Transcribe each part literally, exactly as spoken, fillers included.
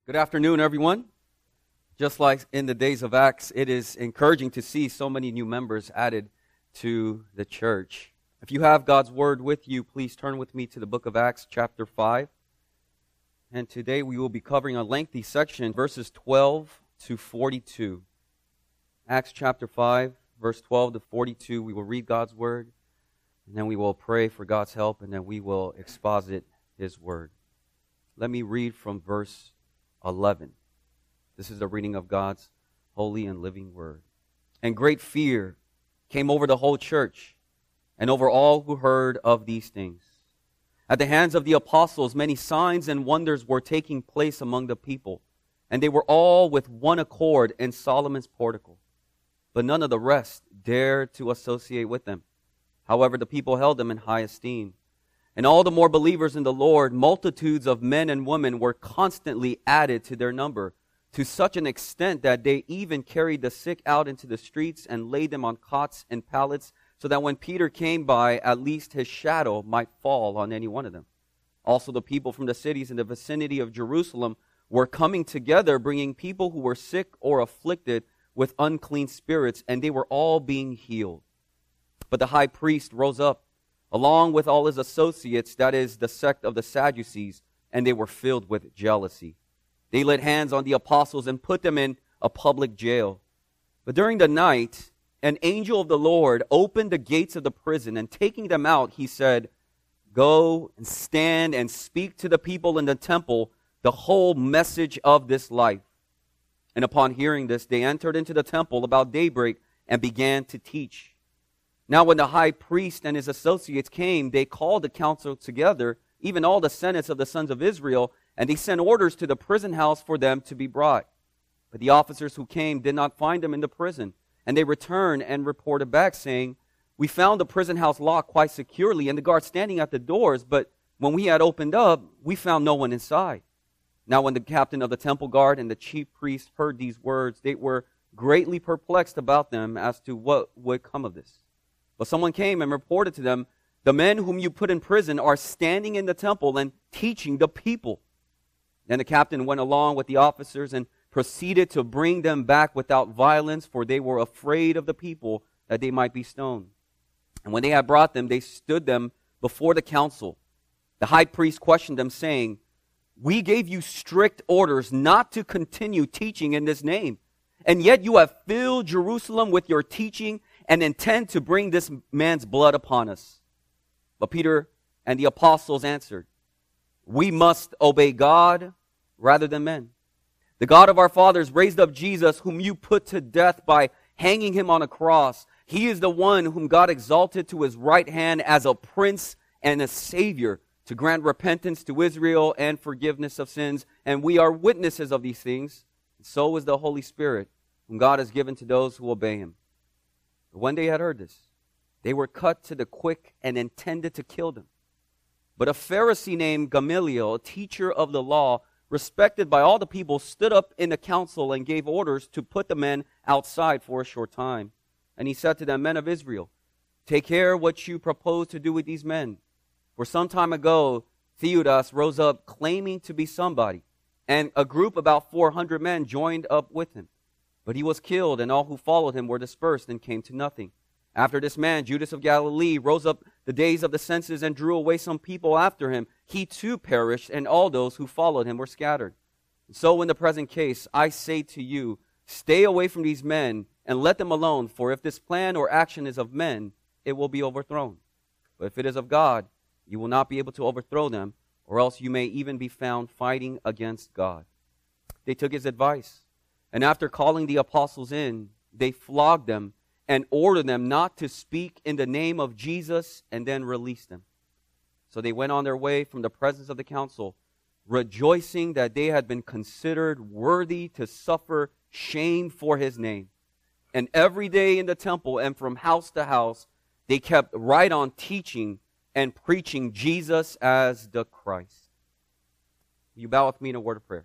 Good afternoon, everyone. Just like in the days of Acts, it is encouraging to see so many new members added to the church. If you have God's Word with you, please turn with me to the book of Acts, chapter five. And today we will be covering a lengthy section, verses twelve to forty-two. Acts chapter five, verse twelve to forty-two. We will read God's Word, and then we will pray for God's help, and then we will exposit His Word. Let me read from verse eleven. This is the reading of God's holy and living Word. And great fear came over the whole church and over all who heard of these things. At the hands of the apostles, many signs and wonders were taking place among the people, and they were all with one accord in Solomon's portico. But none of the rest dared to associate with them. However, the people held them in high esteem. And all the more believers in the Lord, multitudes of men and women were constantly added to their number, to such an extent that they even carried the sick out into the streets and laid them on cots and pallets, so that when Peter came by, at least his shadow might fall on any one of them. Also the people from the cities in the vicinity of Jerusalem were coming together, bringing people who were sick or afflicted with unclean spirits, and they were all being healed. But the high priest rose up, along with all his associates, that is, the sect of the Sadducees, and they were filled with jealousy. They laid hands on the apostles and put them in a public jail. But during the night, an angel of the Lord opened the gates of the prison, and taking them out, he said, "Go and stand and speak to the people in the temple the whole message of this life." And upon hearing this, they entered into the temple about daybreak and began to teach. Now when the high priest and his associates came, they called the council together, even all the senates of the sons of Israel, and they sent orders to the prison house for them to be brought. But the officers who came did not find them in the prison, and they returned and reported back, saying, "We found the prison house locked quite securely, and the guards standing at the doors, but when we had opened up, we found no one inside." Now when the captain of the temple guard and the chief priest heard these words, they were greatly perplexed about them as to what would come of this. But someone came and reported to them, "The men whom you put in prison are standing in the temple and teaching the people." Then the captain went along with the officers and proceeded to bring them back without violence, for they were afraid of the people, that they might be stoned. And when they had brought them, they stood them before the council. The high priest questioned them, saying, "We gave you strict orders not to continue teaching in this name, and yet you have filled Jerusalem with your teaching and intend to bring this man's blood upon us." But Peter and the apostles answered, "We must obey God rather than men. The God of our fathers raised up Jesus, whom you put to death by hanging him on a cross. He is the one whom God exalted to his right hand as a prince and a savior, to grant repentance to Israel and forgiveness of sins. And we are witnesses of these things. And so is the Holy Spirit, whom God has given to those who obey him." But when they had heard this, they were cut to the quick and intended to kill them. But a Pharisee named Gamaliel, a teacher of the law, respected by all the people, stood up in the council and gave orders to put the men outside for a short time. And he said to them, "Men of Israel, take care what you propose to do with these men. For some time ago, Theudas rose up claiming to be somebody, and a group about four hundred men joined up with him. But he was killed, and all who followed him were dispersed and came to nothing. After this man, Judas of Galilee, rose up the days of the census and drew away some people after him. He too perished, and all those who followed him were scattered. And so in the present case, I say to you, stay away from these men and let them alone, for if this plan or action is of men, it will be overthrown. But if it is of God, you will not be able to overthrow them, or else you may even be found fighting against God." They took his advice, and after calling the apostles in, they flogged them and ordered them not to speak in the name of Jesus, and then released them. So they went on their way from the presence of the council, rejoicing that they had been considered worthy to suffer shame for his name. And every day in the temple and from house to house, they kept right on teaching and preaching Jesus as the Christ. Will you bow with me in a word of prayer?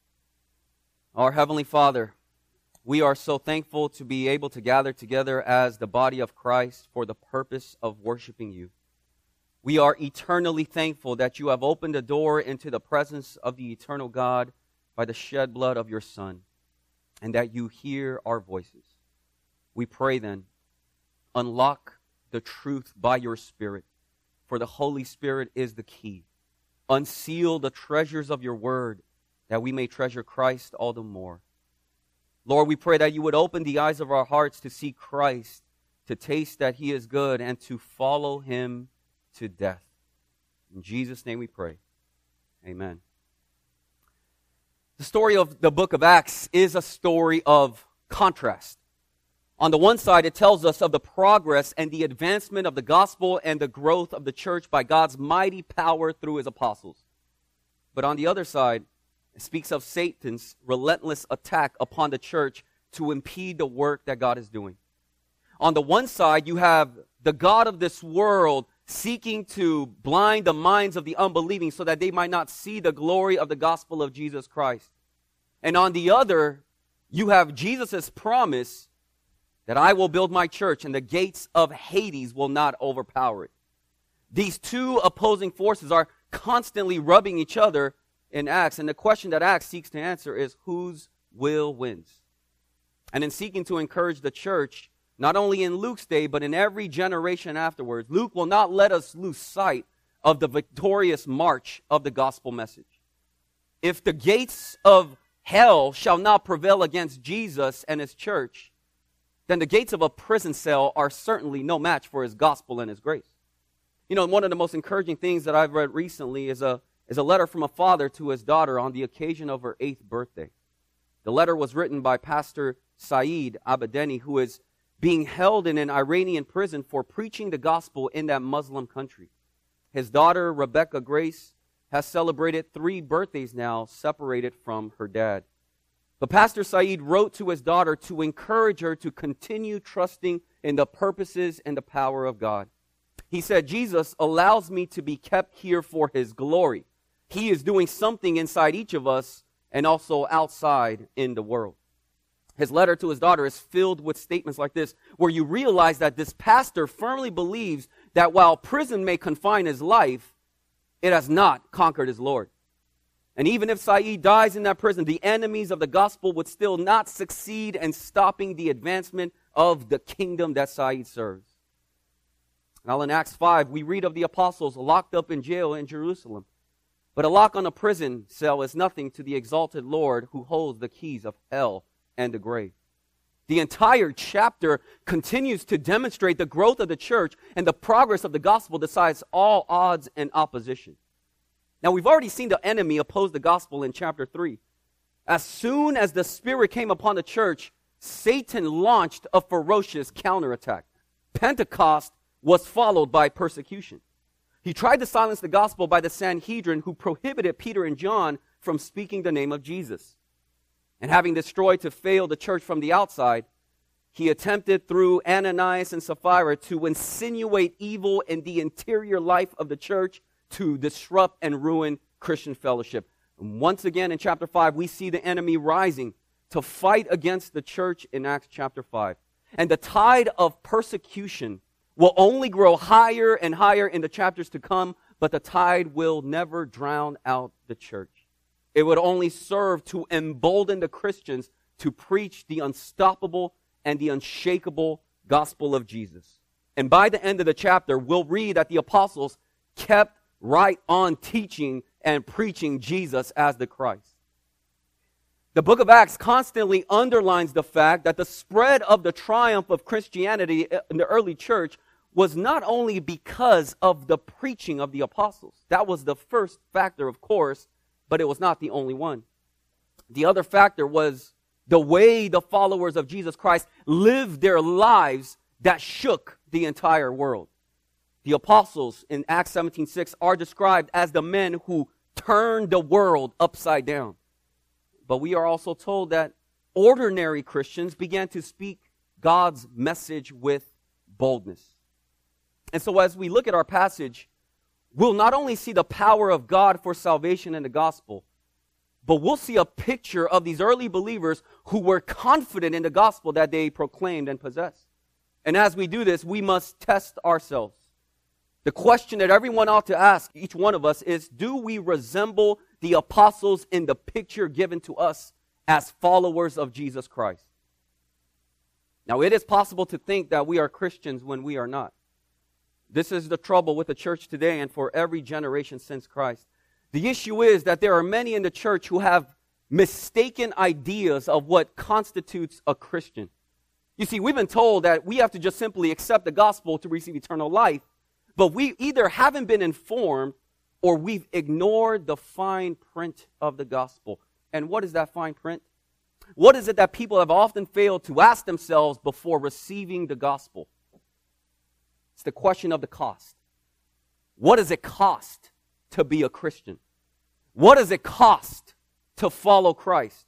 Our Heavenly Father, we are so thankful to be able to gather together as the body of Christ for the purpose of worshiping you. We are eternally thankful that you have opened the door into the presence of the eternal God by the shed blood of your Son, and that you hear our voices. We pray then, unlock the truth by your Spirit, for the Holy Spirit is the key. Unseal the treasures of your word, that we may treasure Christ all the more. Lord, we pray that you would open the eyes of our hearts to see Christ, to taste that he is good, and to follow him to death. In Jesus' name we pray. Amen. The story of the book of Acts is a story of contrast. On the one side, it tells us of the progress and the advancement of the gospel and the growth of the church by God's mighty power through his apostles. But on the other side, it speaks of Satan's relentless attack upon the church to impede the work that God is doing. On the one side, you have the God of this world seeking to blind the minds of the unbelieving so that they might not see the glory of the gospel of Jesus Christ. And on the other, you have Jesus' promise that I will build my church and the gates of Hades will not overpower it. These two opposing forces are constantly rubbing each other in Acts. And the question that Acts seeks to answer is, whose will wins? And in seeking to encourage the church, not only in Luke's day, but in every generation afterwards, Luke will not let us lose sight of the victorious march of the gospel message. If the gates of hell shall not prevail against Jesus and his church, then the gates of a prison cell are certainly no match for his gospel and his grace. You know, one of the most encouraging things that I've read recently is a, is a letter from a father to his daughter on the occasion of her eighth birthday. The letter was written by Pastor Saeed Abedeni, who is being held in an Iranian prison for preaching the gospel in that Muslim country. His daughter, Rebecca Grace, has celebrated three birthdays now, separated from her dad. But Pastor Saeed wrote to his daughter to encourage her to continue trusting in the purposes and the power of God. He said, Jesus allows me to be kept here for his glory. He is doing something inside each of us and also outside in the world. His letter to his daughter is filled with statements like this, where you realize that this pastor firmly believes that while prison may confine his life, it has not conquered his Lord. And even if Saeed dies in that prison, the enemies of the gospel would still not succeed in stopping the advancement of the kingdom that Saeed serves. Now in Acts five, we read of the apostles locked up in jail in Jerusalem. But a lock on a prison cell is nothing to the exalted Lord who holds the keys of hell and the grave. The entire chapter continues to demonstrate the growth of the church and the progress of the gospel decides all odds and opposition. Now, we've already seen the enemy oppose the gospel in chapter three. As soon as the Spirit came upon the church, Satan launched a ferocious counterattack. Pentecost was followed by persecution. He tried to silence the gospel by the Sanhedrin, who prohibited Peter and John from speaking the name of Jesus. And having destroyed to fail the church from the outside, he attempted through Ananias and Sapphira to insinuate evil in the interior life of the church to disrupt and ruin Christian fellowship. And once again in chapter five, we see the enemy rising to fight against the church in Acts chapter five. And the tide of persecution will only grow higher and higher in the chapters to come, but the tide will never drown out the church. It would only serve to embolden the Christians to preach the unstoppable and the unshakable gospel of Jesus. And by the end of the chapter, we'll read that the apostles kept right on teaching and preaching Jesus as the Christ. The book of Acts constantly underlines the fact that the spread of the triumph of Christianity in the early church was not only because of the preaching of the apostles. That was the first factor, of course, but it was not the only one. The other factor was the way the followers of Jesus Christ lived their lives that shook the entire world. The apostles in Acts seventeen six are described as the men who turned the world upside down. But we are also told that ordinary Christians began to speak God's message with boldness. And so as we look at our passage, we'll not only see the power of God for salvation in the gospel, but we'll see a picture of these early believers who were confident in the gospel that they proclaimed and possessed. And as we do this, we must test ourselves. The question that everyone ought to ask, each one of us, is, do we resemble the apostles in the picture given to us as followers of Jesus Christ? Now, it is possible to think that we are Christians when we are not. This is the trouble with the church today and for every generation since Christ. The issue is that there are many in the church who have mistaken ideas of what constitutes a Christian. You see, we've been told that we have to just simply accept the gospel to receive eternal life, but we either haven't been informed or we've ignored the fine print of the gospel. And what is that fine print? What is it that people have often failed to ask themselves before receiving the gospel? It's the question of the cost. What does it cost to be a Christian? What does it cost to follow Christ?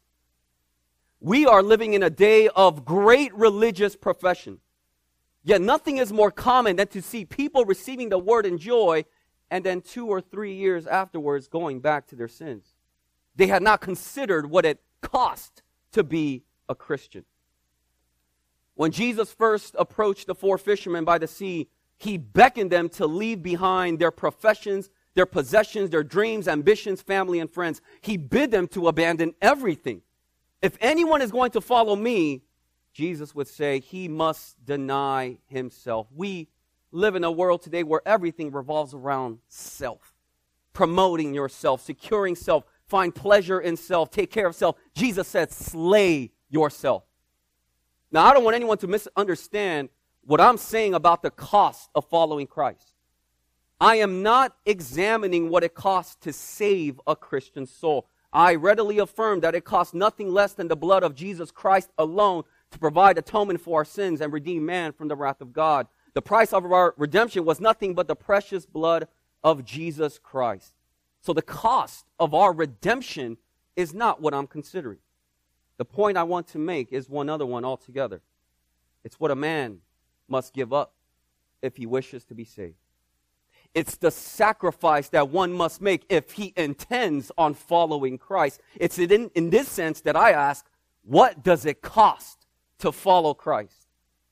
We are living in a day of great religious profession. Yet nothing is more common than to see people receiving the word in joy and then two or three years afterwards going back to their sins. They had not considered what it cost to be a Christian. When Jesus first approached the four fishermen by the sea, he beckoned them to leave behind their professions, their possessions, their dreams, ambitions, family, and friends. He bid them to abandon everything. If anyone is going to follow me, Jesus would say, he must deny himself. We live in a world today where everything revolves around self. Promoting yourself, securing self, find pleasure in self, take care of self. Jesus said, slay yourself. Now, I don't want anyone to misunderstand what I'm saying about the cost of following Christ. I am not examining what it costs to save a Christian soul. I readily affirm that it costs nothing less than the blood of Jesus Christ alone to provide atonement for our sins and redeem man from the wrath of God. The price of our redemption was nothing but the precious blood of Jesus Christ. So the cost of our redemption is not what I'm considering. The point I want to make is one other one altogether. It's what a man must give up if he wishes to be saved. It's the sacrifice that one must make if he intends on following Christ. It's in, in this sense that I ask, what does it cost to follow Christ?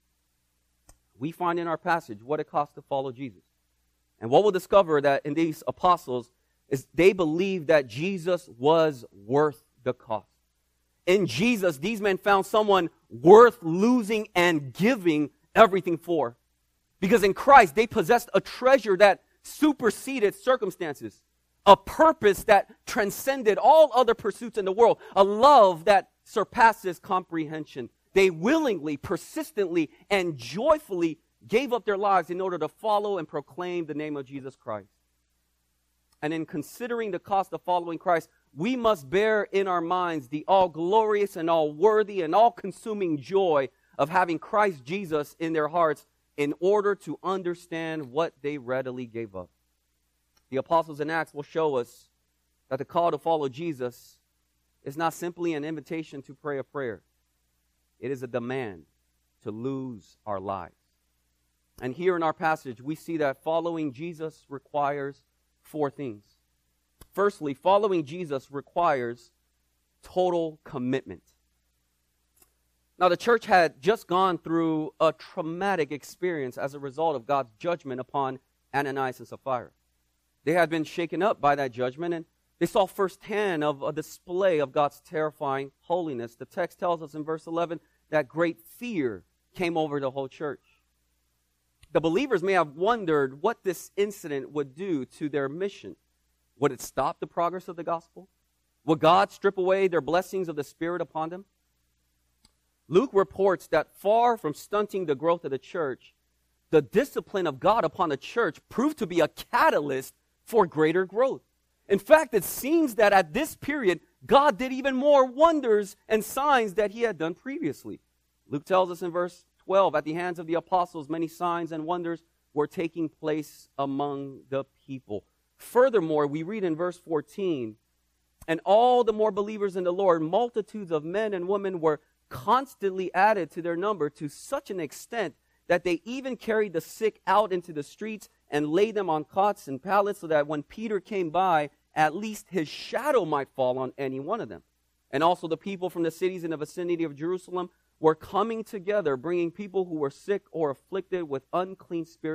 We find in our passage what it costs to follow Jesus. And what we'll discover that in these apostles is they believed that Jesus was worth the cost. In Jesus, these men found someone worth losing and giving everything for. Because in Christ, they possessed a treasure that superseded circumstances, a purpose that transcended all other pursuits in the world, a love that surpasses comprehension. They willingly, persistently, and joyfully gave up their lives in order to follow and proclaim the name of Jesus Christ. And in considering the cost of following Christ, we must bear in our minds the all-glorious and all-worthy and all-consuming joy of having Christ Jesus in their hearts in order to understand what they readily gave up. The apostles in Acts will show us that the call to follow Jesus is not simply an invitation to pray a prayer. It is a demand to lose our lives. And here in our passage, we see that following Jesus requires four things. Firstly, following Jesus requires total commitment. Now, the church had just gone through a traumatic experience as a result of God's judgment upon Ananias and Sapphira. They had been shaken up by that judgment, and they saw firsthand of a display of God's terrifying holiness. The text tells us in verse eleven that great fear came over the whole church. The believers may have wondered what this incident would do to their mission. Would it stop the progress of the gospel? Would God strip away their blessings of the Spirit upon them? Luke reports that far from stunting the growth of the church, the discipline of God upon the church proved to be a catalyst for greater growth. In fact, it seems that at this period, God did even more wonders and signs that he had done previously. Luke tells us in verse twelve, at the hands of the apostles, many signs and wonders were taking place among the people. Furthermore, we read in verse fourteen, and all the more believers in the Lord, multitudes of men and women were constantly added to their number to such an extent that they even carried the sick out into the streets and laid them on cots and pallets so that when Peter came by, at least his shadow might fall on any one of them. And also the people from the cities in the vicinity of Jerusalem were coming together, bringing people who were sick or afflicted with unclean spirits,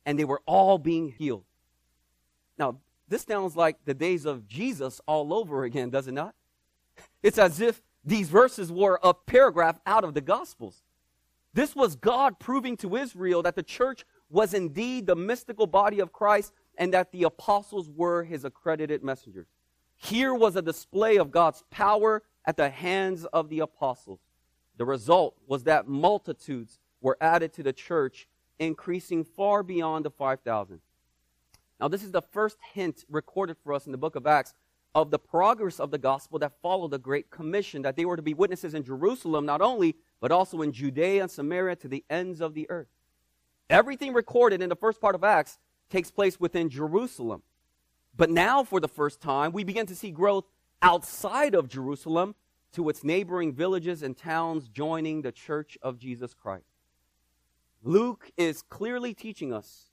and they were all being healed. Now, this sounds like the days of Jesus all over again, does it not? It's as if these verses were a paragraph out of the Gospels. This was God proving to Israel that the church was indeed the mystical body of Christ and that the apostles were his accredited messengers. Here was a display of God's power at the hands of the apostles. The result was that multitudes were added to the church, increasing far beyond the five thousand. Now, this is the first hint recorded for us in the book of Acts of the progress of the gospel that followed the Great Commission, that they were to be witnesses in Jerusalem not only, but also in Judea and Samaria to the ends of the earth. Everything recorded in the first part of Acts takes place within Jerusalem. But now, for the first time, we begin to see growth outside of Jerusalem to its neighboring villages and towns joining the church of Jesus Christ. Luke is clearly teaching us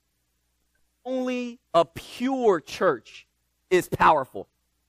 only a pure church is powerful.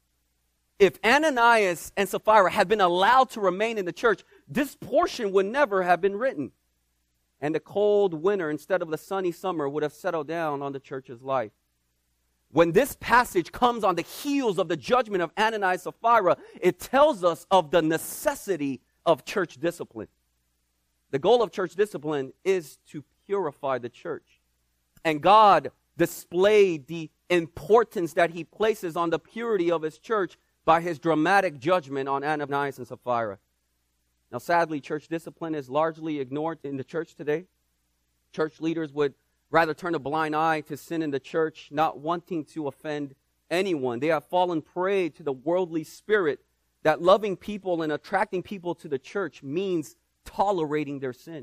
If Ananias and Sapphira had been allowed to remain in the church, this portion would never have been written. And the cold winter instead of the sunny summer would have settled down on the church's life. When this passage comes on the heels of the judgment of Ananias and Sapphira, it tells us of the necessity of church discipline. The goal of church discipline is to purify the church. And God displayed the importance that he places on the purity of his church by his dramatic judgment on Ananias and Sapphira. Now, sadly, church discipline is largely ignored in the church today. Church leaders would rather turn a blind eye to sin in the church, not wanting to offend anyone. They have fallen prey to the worldly spirit that loving people and attracting people to the church means tolerating their sin.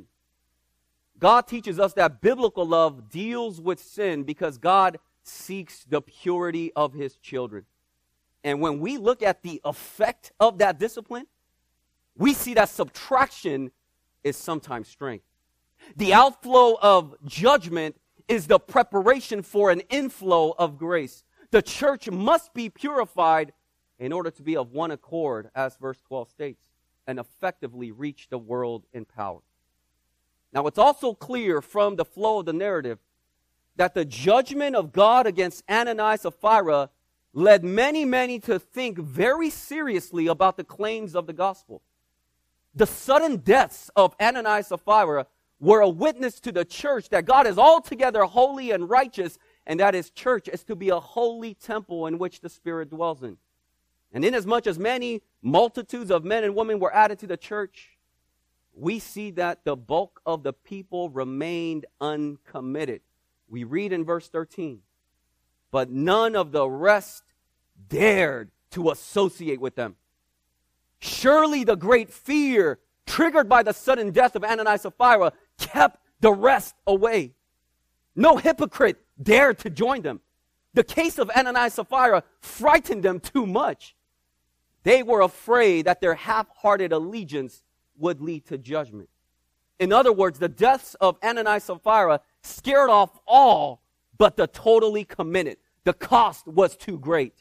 God teaches us that biblical love deals with sin because God seeks the purity of his children. And when we look at the effect of that discipline, we see that subtraction is sometimes strength. The outflow of judgment is the preparation for an inflow of grace. The church must be purified in order to be of one accord, as verse twelve states, and effectively reach the world in power. Now, it's also clear from the flow of the narrative that the judgment of God against Ananias and Sapphira led many, many to think very seriously about the claims of the gospel. The sudden deaths of Ananias and Sapphira were a witness to the church that God is altogether holy and righteous, and that his church is to be a holy temple in which the Spirit dwells in. And inasmuch as many multitudes of men and women were added to the church, we see that the bulk of the people remained uncommitted. We read in verse thirteen, but none of the rest dared to associate with them. Surely the great fear triggered by the sudden death of Ananias and Sapphira kept the rest away. No hypocrite dared to join them. The case of Ananias and Sapphira frightened them too much. They were afraid that their half-hearted allegiance would lead to judgment. In other words, the deaths of Ananias and Sapphira scared off all but the totally committed. The cost was too great.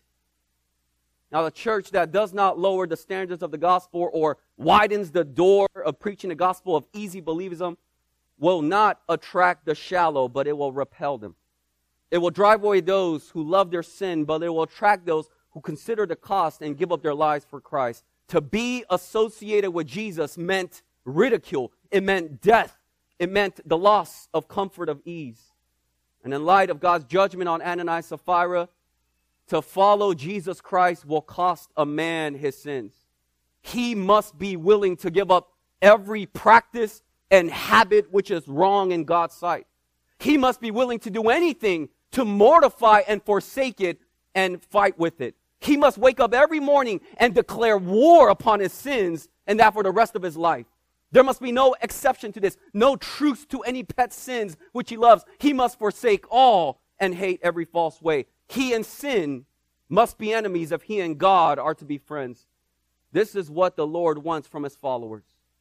Now, the church that does not lower the standards of the gospel or widens the door of preaching the gospel of easy believism will not attract the shallow, but it will repel them. It will drive away those who love their sin, but it will attract those who consider the cost and give up their lives for Christ. To be associated with Jesus meant ridicule. It meant death. It meant the loss of comfort of ease. And in light of God's judgment on Ananias and Sapphira, to follow Jesus Christ will cost a man his sins. He must be willing to give up every practice and habit which is wrong in God's sight. He must be willing to do anything to mortify and forsake it and fight with it. He must wake up every morning and declare war upon his sins, and that for the rest of his life. There must be no exception to this, no truce to any pet sins which he loves. He must forsake all and hate every false way. He and sin must be enemies if he and God are to be friends. This is what the Lord wants from his followers.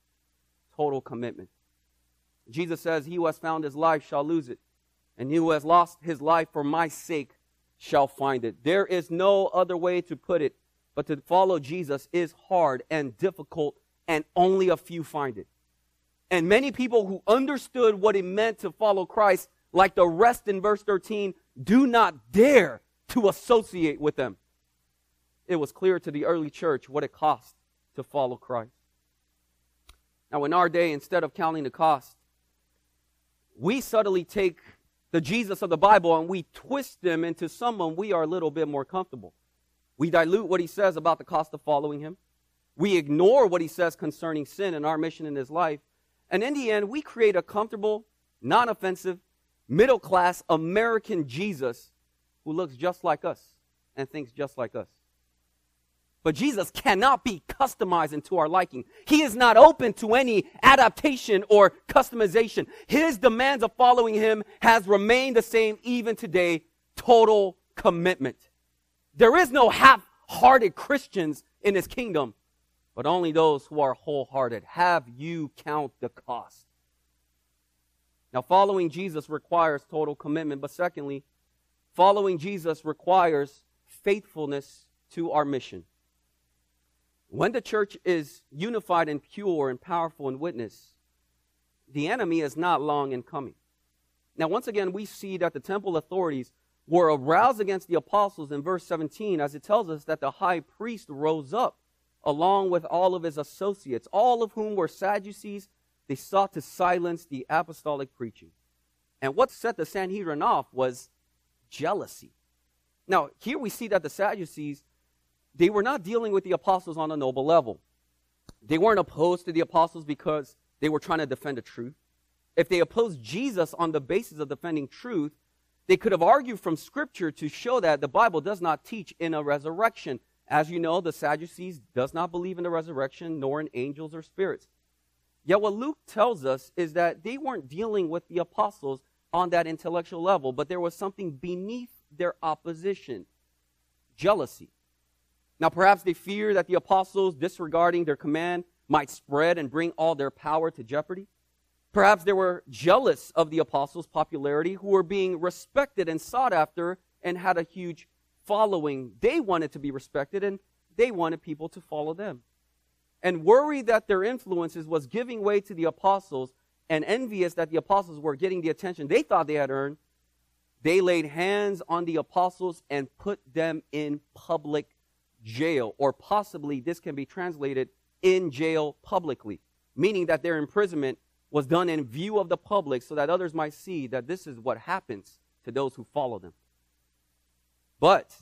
Total commitment. Jesus says, he who has found his life shall lose it, and he who has lost his life for my sake shall find it. There is no other way to put it, but to follow Jesus is hard and difficult, and only a few find it. And many people who understood what it meant to follow Christ like the rest in verse thirteen, do not dare to associate with them. It was clear to the early church what it cost to follow Christ. Now, in our day, instead of counting the cost, we subtly take the Jesus of the Bible and we twist him into someone we are a little bit more comfortable. We dilute what he says about the cost of following him. We ignore what he says concerning sin and our mission in his life. And in the end, we create a comfortable, non-offensive, middle-class American Jesus who looks just like us and thinks just like us. But Jesus cannot be customized into our liking. He is not open to any adaptation or customization. His demands of following him has remained the same even today. Total commitment. There is no half-hearted Christians in his kingdom, but only those who are wholehearted. Have you count the cost? Now, following Jesus requires total commitment, but secondly, following Jesus requires faithfulness to our mission. When the church is unified and pure and powerful in witness, the enemy is not long in coming. Now, once again, we see that the temple authorities were aroused against the apostles in verse seventeen, as it tells us that the high priest rose up along with all of his associates, all of whom were Sadducees. They sought to silence the apostolic preaching. And what set the Sanhedrin off was jealousy. Now, here we see that the Sadducees, they were not dealing with the apostles on a noble level. They weren't opposed to the apostles because they were trying to defend the truth. If they opposed Jesus on the basis of defending truth, they could have argued from Scripture to show that the Bible does not teach in a resurrection. As you know, the Sadducees does not believe in the resurrection, nor in angels or spirits. Yet what Luke tells us is that they weren't dealing with the apostles on that intellectual level, but there was something beneath their opposition: jealousy. Now, perhaps they fear that the apostles, disregarding their command, might spread and bring all their power to jeopardy. Perhaps they were jealous of the apostles' popularity, who were being respected and sought after and had a huge following. They wanted to be respected, and they wanted people to follow them. And worried that their influences was giving way to the apostles, and envious that the apostles were getting the attention they thought they had earned, they laid hands on the apostles and put them in public jail, or possibly this can be translated in jail publicly, meaning that their imprisonment was done in view of the public so that others might see that this is what happens to those who follow them. But,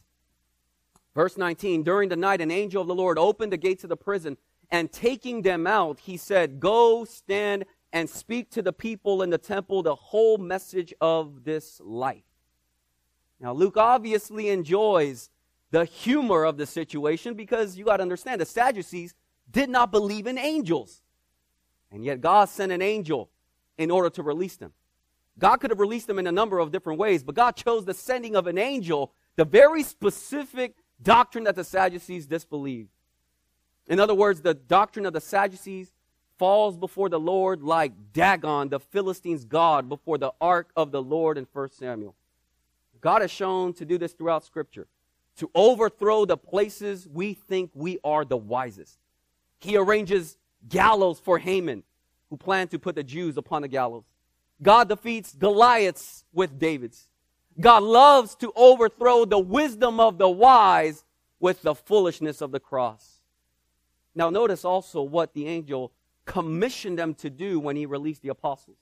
verse nineteen, during the night an angel of the Lord opened the gates of the prison, and taking them out, he said, "Go stand and speak to the people in the temple the whole message of this life." Now, Luke obviously enjoys the humor of the situation, because you got to understand, the Sadducees did not believe in angels. And yet God sent an angel in order to release them. God could have released them in a number of different ways, but God chose the sending of an angel, the very specific doctrine that the Sadducees disbelieved. In other words, the doctrine of the Sadducees falls before the Lord like Dagon, the Philistines' god, before the ark of the Lord in First Samuel. God has shown to do this throughout Scripture, to overthrow the places we think we are the wisest. He arranges gallows for Haman, who planned to put the Jews upon the gallows. God defeats Goliaths with David's. God loves to overthrow the wisdom of the wise with the foolishness of the cross. Now notice also what the angel commissioned them to do when he released the apostles.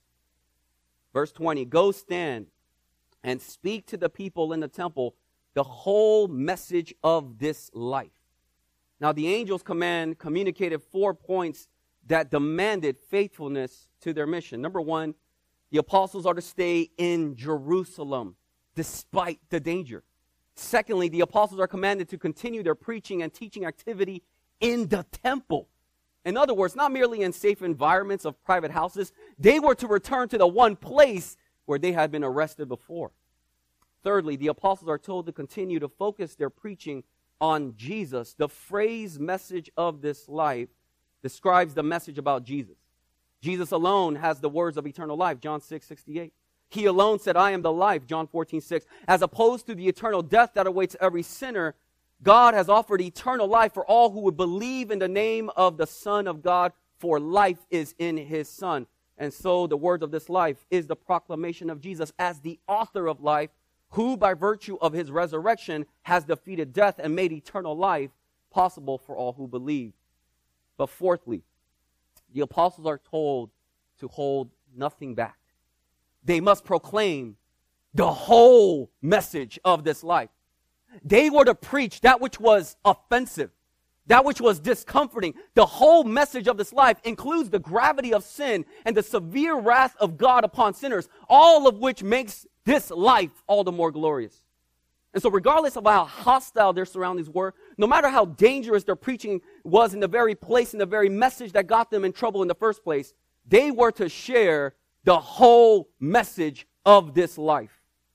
Verse twenty, "Go stand and speak to the people in the temple the whole message of this life." Now, the angel's command communicated four points that demanded faithfulness to their mission. Number one, the apostles are to stay in Jerusalem despite the danger. Secondly, the apostles are commanded to continue their preaching and teaching activity in the temple. In other words, not merely in safe environments of private houses. They were to return to the one place where they had been arrested before. Thirdly, the apostles are told to continue to focus their preaching on Jesus. The phrase "message of this life" describes the message about Jesus. Jesus alone has the words of eternal life, John six sixty-eight. He alone said, "I am the life," John fourteen six. As opposed to the eternal death that awaits every sinner, God has offered eternal life for all who would believe in the name of the Son of God, for life is in his Son. And so the word of this life is the proclamation of Jesus as the author of life, who by virtue of his resurrection has defeated death and made eternal life possible for all who believe. But fourthly, the apostles are told to hold nothing back. They must proclaim the whole message of this life. They were to preach that which was offensive, that which was discomforting. The whole message of this life includes the gravity of sin and the severe wrath of God upon sinners, all of which makes this life all the more glorious. And so regardless of how hostile their surroundings were, no matter how dangerous their preaching was in the very place, in the very message that got them in trouble in the first place, they were to share the whole message of this life.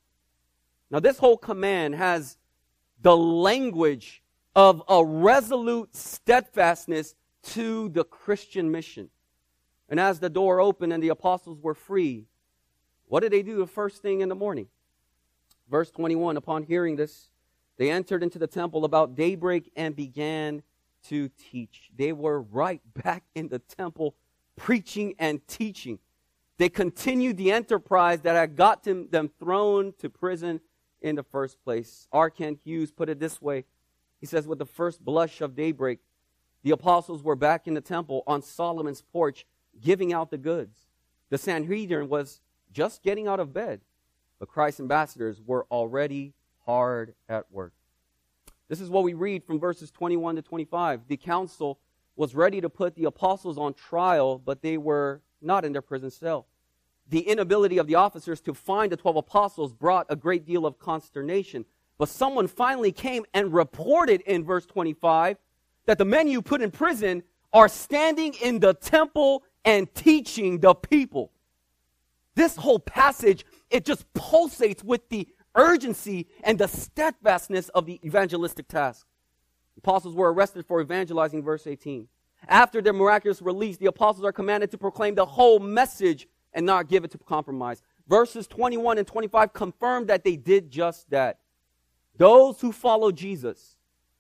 Now, this whole command has the language of a resolute steadfastness to the Christian mission. And as the door opened and the apostles were free, what did they do the first thing in the morning? Verse twenty-one, upon hearing this, they entered into the temple about daybreak and began to teach. They were right back in the temple preaching and teaching. They continued the enterprise that had got them, them thrown to prison in the first place. R. Kent Hughes put it this way. He says, with the first blush of daybreak, the apostles were back in the temple on Solomon's porch giving out the goods. The Sanhedrin was just getting out of bed, but Christ's ambassadors were already hard at work. This is what we read from verses twenty-one to twenty-five. The council was ready to put the apostles on trial, but they were not in their prison cell. The inability of the officers to find the twelve apostles brought a great deal of consternation. But someone finally came and reported in verse twenty-five that the men you put in prison are standing in the temple and teaching the people. This whole passage, it just pulsates with the urgency and the steadfastness of the evangelistic task. The apostles were arrested for evangelizing, verse eighteen. After their miraculous release, the apostles are commanded to proclaim the whole message and not give it to compromise. Verses twenty-one and twenty-five confirm that they did just that. Those who follow Jesus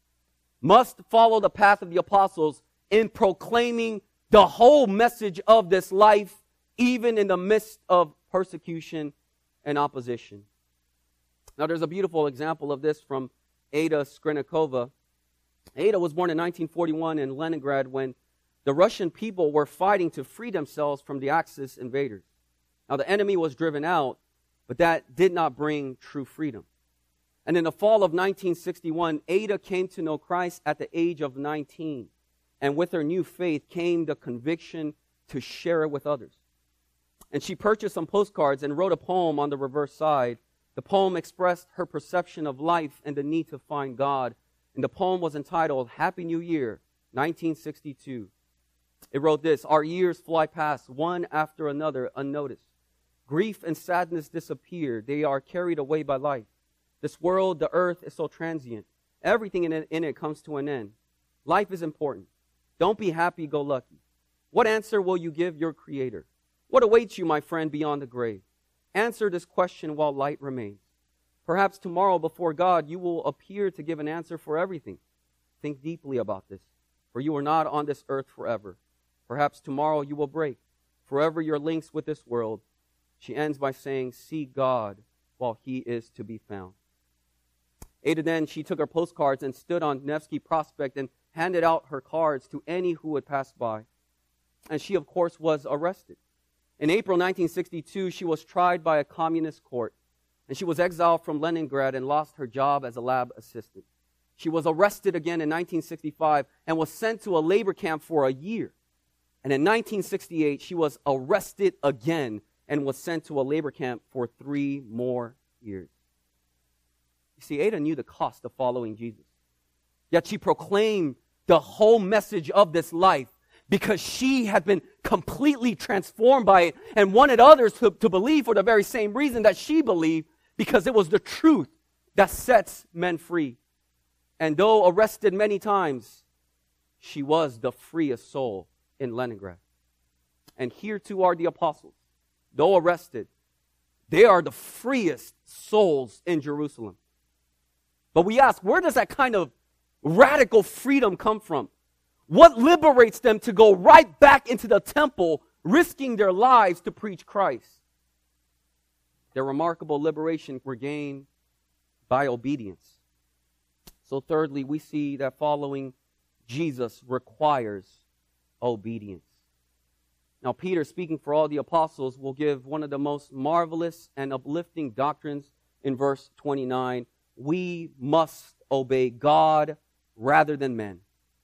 must follow the path of the apostles in proclaiming the whole message of this life, even in the midst of persecution and opposition. Now, there's a beautiful example of this from Ada Skrinikova. Ada was born in nineteen forty-one in Leningrad when the Russian people were fighting to free themselves from the Axis invaders. Now, the enemy was driven out, but that did not bring true freedom. And in the fall of nineteen sixty-one, Ada came to know Christ at the age of nineteen. And with her new faith came the conviction to share it with others. And she purchased some postcards and wrote a poem on the reverse side. The poem expressed her perception of life and the need to find God. And the poem was entitled, Happy New Year, nineteen sixty-two. It wrote this: Our years fly past, one after another, unnoticed. Grief and sadness disappear. They are carried away by life. This world, the earth, is so transient. Everything in it, in it comes to an end. Life is important. Don't be happy-go-lucky. What answer will you give your Creator? What awaits you, my friend, beyond the grave? Answer this question while light remains. Perhaps tomorrow before God you will appear to give an answer for everything. Think deeply about this, for you are not on this earth forever. Perhaps tomorrow you will break forever your links with this world. She ends by saying, seek God while He is to be found. Ada then, she took her postcards and stood on Nevsky Prospect and handed out her cards to any who would pass by. And she, of course, was arrested. In April nineteen sixty-two, she was tried by a communist court, and she was exiled from Leningrad and lost her job as a lab assistant. She was arrested again in nineteen sixty-five and was sent to a labor camp for a year. And in nineteen sixty-eight, she was arrested again and was sent to a labor camp for three more years. You see, Ada knew the cost of following Jesus. Yet she proclaimed the whole message of this life because she had been completely transformed by it and wanted others to, to believe for the very same reason that she believed, because it was the truth that sets men free. And though arrested many times, she was the freest soul in Leningrad. And here too are the apostles. Though arrested, they are the freest souls in Jerusalem. But we ask, where does that kind of radical freedom come from? What liberates them to go right back into the temple risking their lives to preach Christ. Their remarkable liberation were gained by obedience. So thirdly, we see that following Jesus requires obedience. Now, Peter, speaking for all the apostles, will give one of the most marvelous and uplifting doctrines in verse twenty-nine. We must obey God rather than men.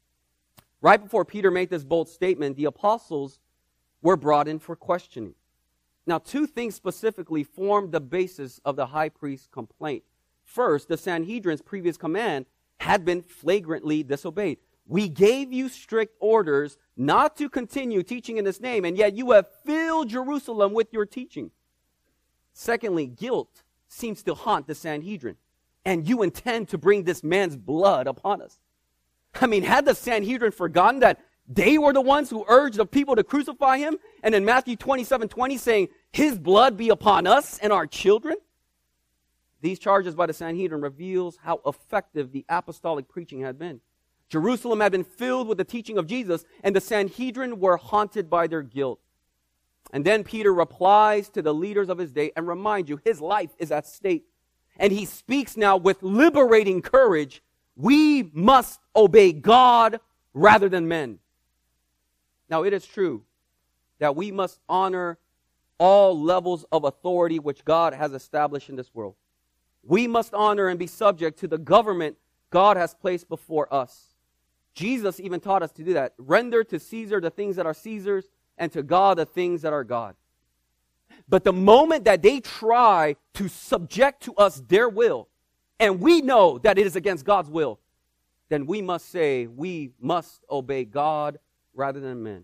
Right before Peter made this bold statement, the apostles were brought in for questioning. Now, two things specifically formed the basis of the high priest's complaint. First, the Sanhedrin's previous command had been flagrantly disobeyed. We gave you strict orders not to continue teaching in this name, and yet you have filled Jerusalem with your teaching. Secondly, guilt seems to haunt the Sanhedrin, and you intend to bring this man's blood upon us. I mean, had the Sanhedrin forgotten that they were the ones who urged the people to crucify him? And in Matthew twenty-seven twenty saying, his blood be upon us and our children? These charges by the Sanhedrin reveals how effective the apostolic preaching had been. Jerusalem had been filled with the teaching of Jesus, and the Sanhedrin were haunted by their guilt. And then Peter replies to the leaders of his day and reminds you, his life is at stake. And he speaks now with liberating courage. We must obey God rather than men. Now, it is true that we must honor all levels of authority which God has established in this world. We must honor and be subject to the government God has placed before us. Jesus even taught us to do that. Render to Caesar the things that are Caesar's, and to God the things that are God. But the moment that they try to subject to us their will, and we know that it is against God's will, then we must say we must obey God rather than men.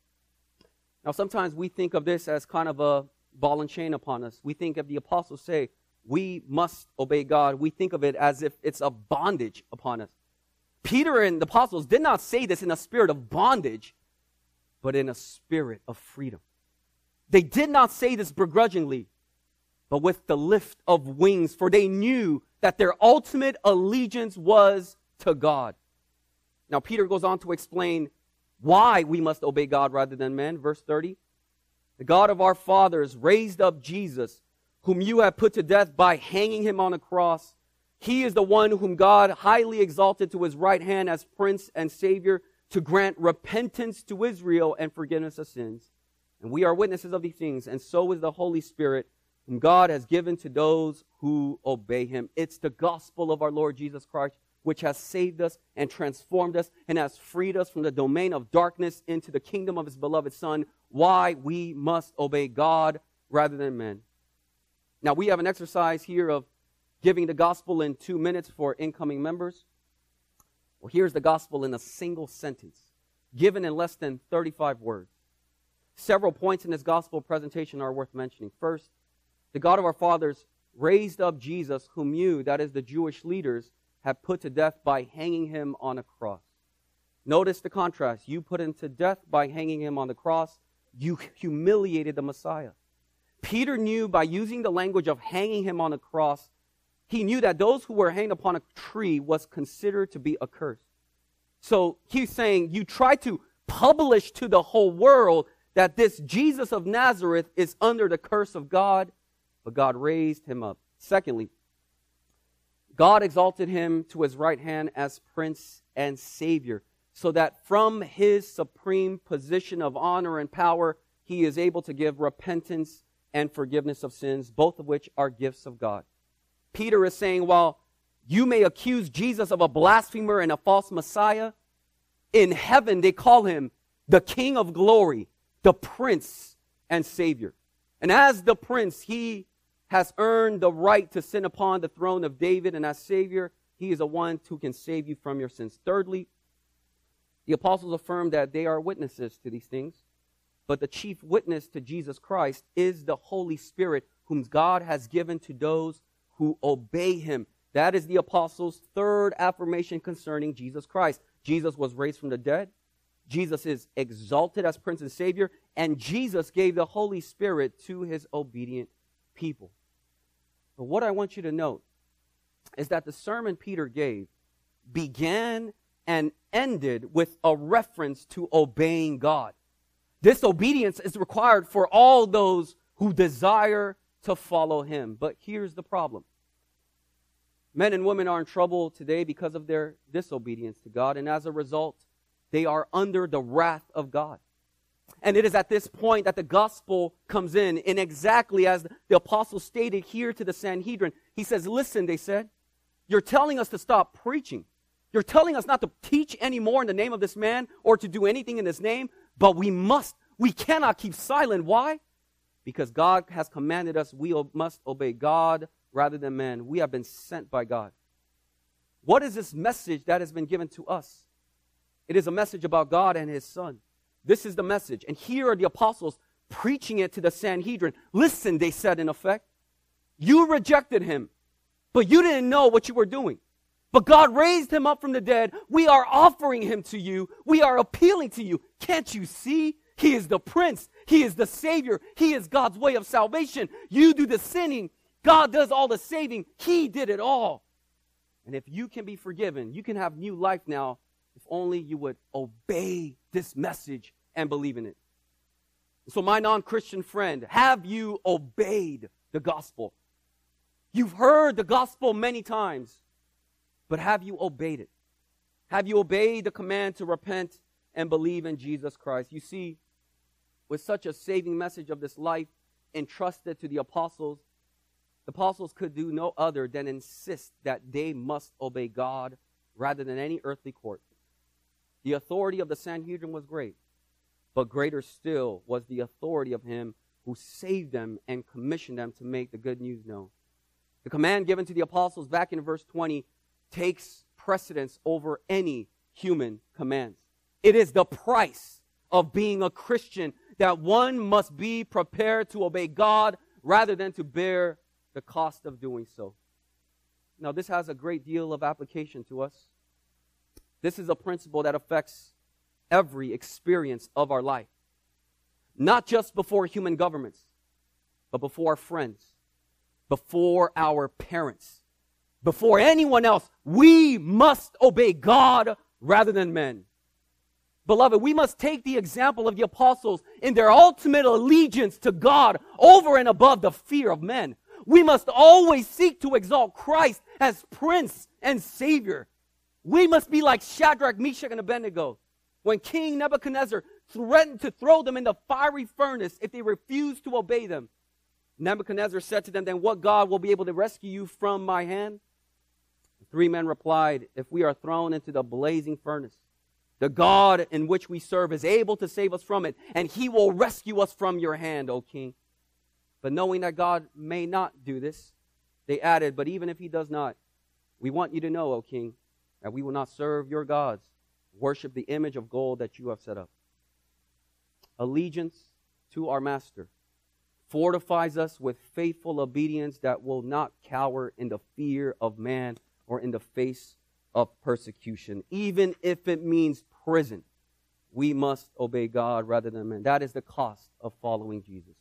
Now, sometimes we think of this as kind of a ball and chain upon us. We think of the apostles say, we must obey God. We think of it as if it's a bondage upon us. Peter and the apostles did not say this in a spirit of bondage, but in a spirit of freedom. They did not say this begrudgingly, but with the lift of wings, for they knew that their ultimate allegiance was to God. Now, Peter goes on to explain why we must obey God rather than men. Verse thirty, the God of our fathers raised up Jesus, whom you have put to death by hanging him on a cross. He is the one whom God highly exalted to his right hand as Prince and Savior, to grant repentance to Israel and forgiveness of sins. And we are witnesses of these things, and so is the Holy Spirit, whom God has given to those who obey him. It's the gospel of our Lord Jesus Christ, which has saved us and transformed us and has freed us from the domain of darkness into the kingdom of his beloved Son. Why we must obey God rather than men. Now, we have an exercise here of giving the gospel in two minutes for incoming members. Well, here's the gospel in a single sentence, given in less than thirty-five words. Several points in this gospel presentation are worth mentioning. First, the God of our fathers raised up Jesus, whom you, that is the Jewish leaders, have put to death by hanging him on a cross. Notice the contrast. You put him to death by hanging him on the cross. You humiliated the Messiah. Peter knew by using the language of hanging him on a cross, he knew that those who were hanged upon a tree was considered to be accursed. So he's saying, you try to publish to the whole world that this Jesus of Nazareth is under the curse of God, but God raised him up. Secondly, God exalted him to his right hand as Prince and Savior, so that from his supreme position of honor and power, he is able to give repentance and forgiveness of sins, both of which are gifts of God. Peter is saying, while you may accuse Jesus of a blasphemer and a false Messiah, in heaven they call him the King of glory, the Prince and Savior. And as the Prince, he has earned the right to sit upon the throne of David, and as Savior, he is the one who can save you from your sins. Thirdly, the apostles affirm that they are witnesses to these things, but the chief witness to Jesus Christ is the Holy Spirit, whom God has given to those who obey him. That is the apostles' third affirmation concerning Jesus Christ. Jesus was raised from the dead. Jesus is exalted as Prince and Savior. And Jesus gave the Holy Spirit to his obedient people. But what I want you to note is that the sermon Peter gave began and ended with a reference to obeying God. Disobedience is required for all those who desire to follow him. But here's the problem. Men and women are in trouble today because of their disobedience to God, and as a result, they are under the wrath of God. And it is at this point that the gospel comes in, and exactly as the apostle stated here to the Sanhedrin, he says, listen, they said, you're telling us to stop preaching. You're telling us not to teach anymore in the name of this man or to do anything in his name, but we must, we cannot keep silent. Why? Because God has commanded us, we must obey God rather than man. We have been sent by God. What is this message that has been given to us? It is a message about God and his Son. This is the message. And here are the apostles preaching it to the Sanhedrin. Listen, they said in effect, you rejected him, but you didn't know what you were doing. But God raised him up from the dead. We are offering him to you. We are appealing to you. Can't you see? He is the Prince. He is the Savior. He is God's way of salvation. You do the sinning. God does all the saving. He did it all. And if you can be forgiven, you can have new life now if only you would obey this message and believe in it. So my non-Christian friend, have you obeyed the gospel? You've heard the gospel many times, but have you obeyed it? Have you obeyed the command to repent and believe in Jesus Christ? You see, with such a saving message of this life entrusted to the apostles, the apostles could do no other than insist that they must obey God rather than any earthly court. The authority of the Sanhedrin was great, but greater still was the authority of him who saved them and commissioned them to make the good news known. The command given to the apostles back in verse twenty takes precedence over any human commands. It is the price of being a Christian that one must be prepared to obey God rather than to bear the cost of doing so. Now, this has a great deal of application to us. This is a principle that affects every experience of our life. Not just before human governments, but before our friends, before our parents, before anyone else. We must obey God rather than men. Beloved, we must take the example of the apostles in their ultimate allegiance to God over and above the fear of men. We must always seek to exalt Christ as Prince and Savior. We must be like Shadrach, Meshach, and Abednego when King Nebuchadnezzar threatened to throw them in the fiery furnace if they refused to obey them. Nebuchadnezzar said to them, then what God will be able to rescue you from my hand? The three men replied, if we are thrown into the blazing furnace, the God in which we serve is able to save us from it, and he will rescue us from your hand, O king. But knowing that God may not do this, they added, but even if he does not, we want you to know, O king, that we will not serve your gods, worship the image of gold that you have set up. Allegiance to our master fortifies us with faithful obedience that will not cower in the fear of man or in the face of persecution. Even if it means prison, we must obey God rather than men. That is the cost of following Jesus.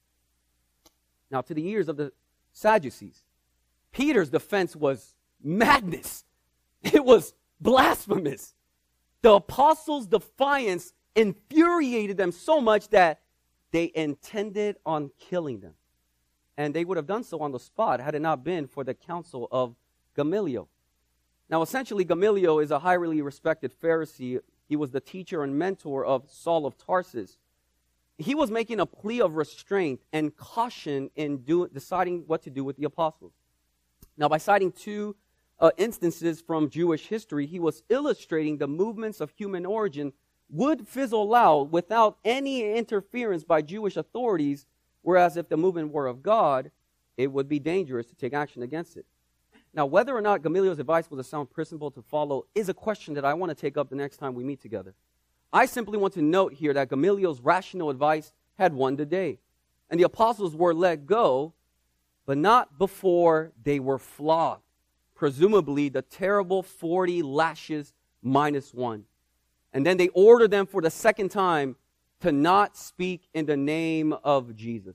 Now, to the ears of the Sadducees, Peter's defense was madness. It was blasphemous. The apostles' defiance infuriated them so much that they intended on killing them. And they would have done so on the spot had it not been for the counsel of Gamaliel. Now, essentially, Gamaliel is a highly respected Pharisee. He was the teacher and mentor of Saul of Tarsus. He was making a plea of restraint and caution in do, deciding what to do with the apostles. Now, by citing two uh, instances from Jewish history, he was illustrating the movements of human origin would fizzle out without any interference by Jewish authorities, whereas if the movement were of God, it would be dangerous to take action against it. Now, whether or not Gamaliel's advice was a sound principle to follow is a question that I want to take up the next time we meet together. I simply want to note here that Gamaliel's rational advice had won the day, and the apostles were let go, but not before they were flogged, presumably the terrible forty lashes minus one. And then they ordered them for the second time to not speak in the name of Jesus.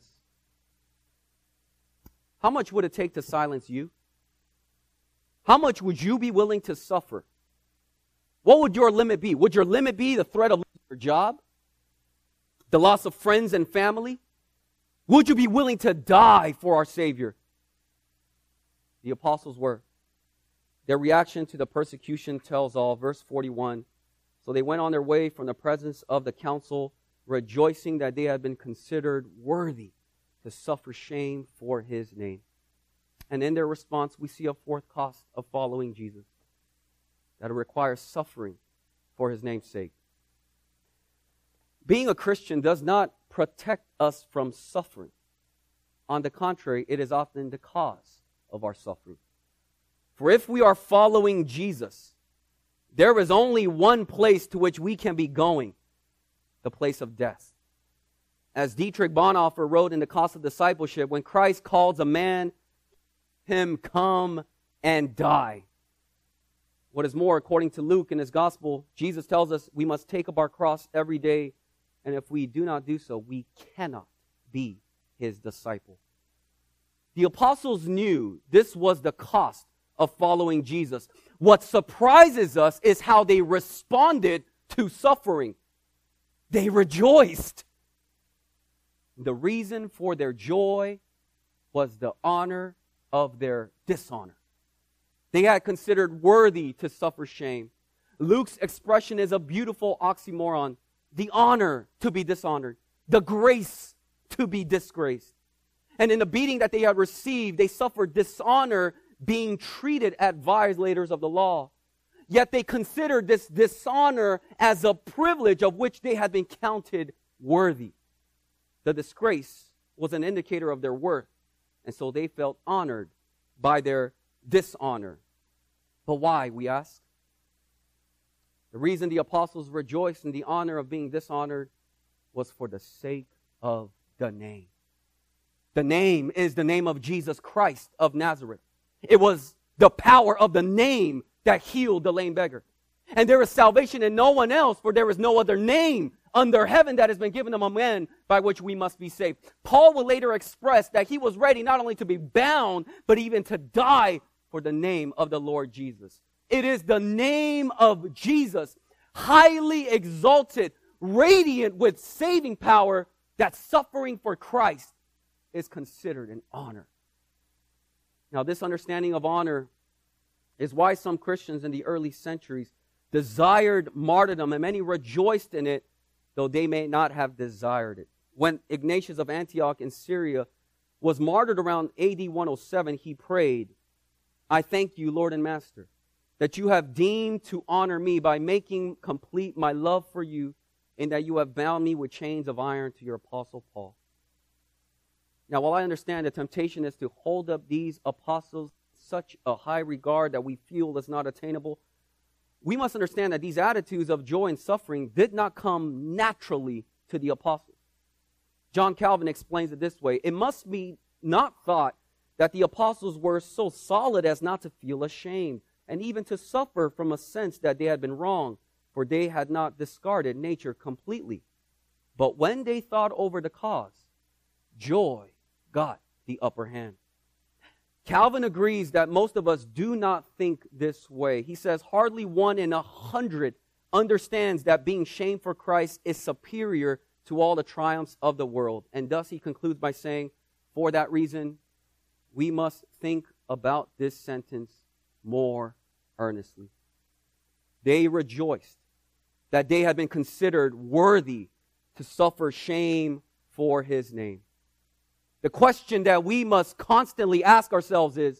How much would it take to silence you? How much would you be willing to suffer? What would your limit be? Would your limit be the threat of losing your job? The loss of friends and family? Would you be willing to die for our Savior? The apostles were. Their reaction to the persecution tells all. Verse forty-one. So they went on their way from the presence of the council, rejoicing that they had been considered worthy to suffer shame for his name. And in their response, we see a fourth cost of following Jesus, that it requires suffering for his name's sake. Being a Christian does not protect us from suffering. On the contrary, it is often the cause of our suffering. For if we are following Jesus, there is only one place to which we can be going, the place of death. As Dietrich Bonhoeffer wrote in The Cost of Discipleship, when Christ calls a man, him come and die. What is more, according to Luke in his gospel, Jesus tells us we must take up our cross every day, and if we do not do so, we cannot be his disciple. The apostles knew this was the cost of following Jesus. What surprises us is how they responded to suffering. They rejoiced. The reason for their joy was the honor of their dishonor. They had considered worthy to suffer shame. Luke's expression is a beautiful oxymoron. The honor to be dishonored. The grace to be disgraced. And in the beating that they had received, they suffered dishonor, being treated as violators of the law. Yet they considered this dishonor as a privilege of which they had been counted worthy. The disgrace was an indicator of their worth, and so they felt honored by their dishonor. But why, we ask? The reason the apostles rejoiced in the honor of being dishonored was for the sake of the name. The name is the name of Jesus Christ of Nazareth. It was the power of the name that healed the lame beggar. And there is salvation in no one else, for there is no other name under heaven that has been given among men by which we must be saved. Paul will later express that he was ready not only to be bound, but even to die for the name of the Lord Jesus. It is the name of Jesus, highly exalted, radiant with saving power, that suffering for Christ is considered an honor. Now, this understanding of honor is why some Christians in the early centuries desired martyrdom, and many rejoiced in it, though they may not have desired it. When Ignatius of Antioch in Syria was martyred around A D one oh seven, he prayed, I thank you, Lord and Master, that you have deemed to honor me by making complete my love for you, and that you have bound me with chains of iron to your apostle Paul. Now, while I understand the temptation is to hold up these apostles such a high regard that we feel is not attainable, we must understand that these attitudes of joy and suffering did not come naturally to the apostles. John Calvin explains it this way: it must be not thought that the apostles were so solid as not to feel ashamed, and even to suffer from a sense that they had been wrong, for they had not discarded nature completely. But when they thought over the cause, joy got the upper hand. Calvin agrees that most of us do not think this way. He says hardly one in a hundred understands that being shamed for Christ is superior to all the triumphs of the world. And thus he concludes by saying, for that reason, we must think about this sentence more earnestly. They rejoiced that they had been considered worthy to suffer shame for his name. The question that we must constantly ask ourselves is,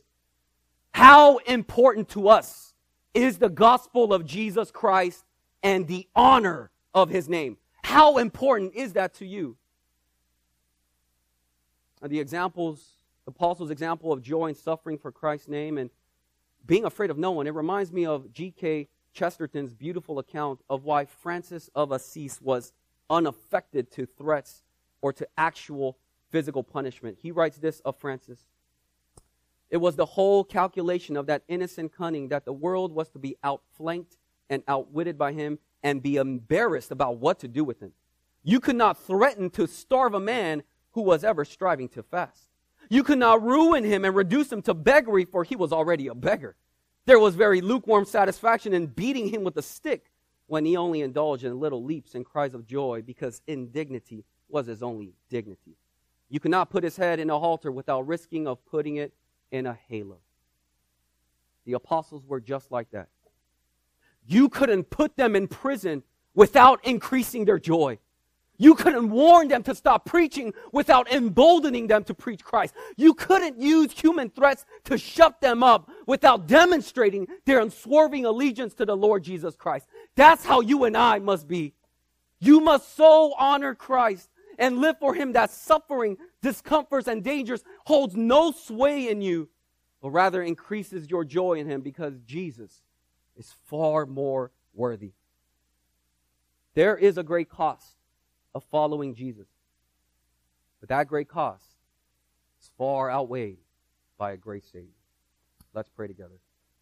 how important to us is the gospel of Jesus Christ and the honor of his name? How important is that to you? The examples, the apostles' example of joy and suffering for Christ's name and being afraid of no one, it reminds me of G K Chesterton's beautiful account of why Francis of Assisi was unaffected to threats or to actual physical punishment. He writes this of Francis: it was the whole calculation of that innocent cunning that the world was to be outflanked and outwitted by him and be embarrassed about what to do with him. You could not threaten to starve a man who was ever striving to fast. You could not ruin him and reduce him to beggary, for he was already a beggar. There was very lukewarm satisfaction in beating him with a stick, when he only indulged in little leaps and cries of joy because indignity was his only dignity. You cannot put his head in a halter without risking of putting it in a halo. The apostles were just like that. You couldn't put them in prison without increasing their joy. You couldn't warn them to stop preaching without emboldening them to preach Christ. You couldn't use human threats to shut them up without demonstrating their unswerving allegiance to the Lord Jesus Christ. That's how you and I must be. You must so honor Christ and live for Him that suffering, discomforts, and dangers holds no sway in you, but rather increases your joy in Him because Jesus is far more worthy. There is a great cost of following Jesus, but that great cost is far outweighed by a great Savior. Let's pray together.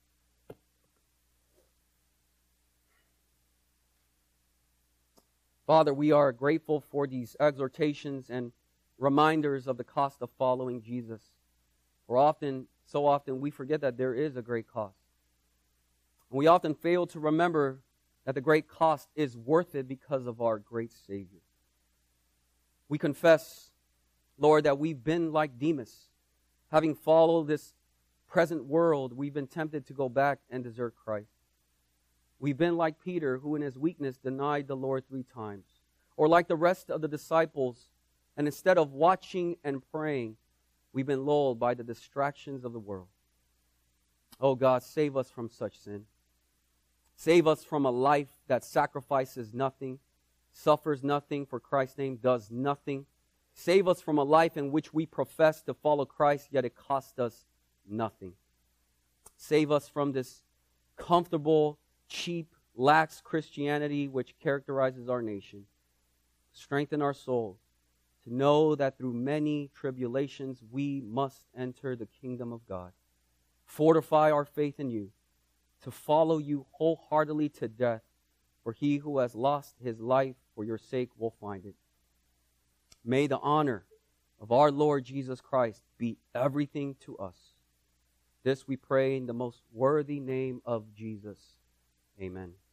Father, we are grateful for these exhortations and reminders of the cost of following Jesus. For often, so often, we forget that there is a great cost. And we often fail to remember that the great cost is worth it because of our great Savior. We confess, Lord, that we've been like Demas. Having followed this present world, we've been tempted to go back and desert Christ. We've been like Peter, who in his weakness denied the Lord three times. Or like the rest of the disciples, and instead of watching and praying, we've been lulled by the distractions of the world. Oh God, save us from such sin. Save us from a life that sacrifices nothing, suffers nothing for Christ's name, does nothing. Save us from a life in which we profess to follow Christ, yet it costs us nothing. Save us from this comfortable, cheap, lax Christianity which characterizes our nation. Strengthen our souls to know that through many tribulations we must enter the kingdom of God. Fortify our faith in you, to follow you wholeheartedly to death, for he who has lost his life for your sake will find it. May the honor of our Lord Jesus Christ be everything to us. This we pray in the most worthy name of Jesus. Amen.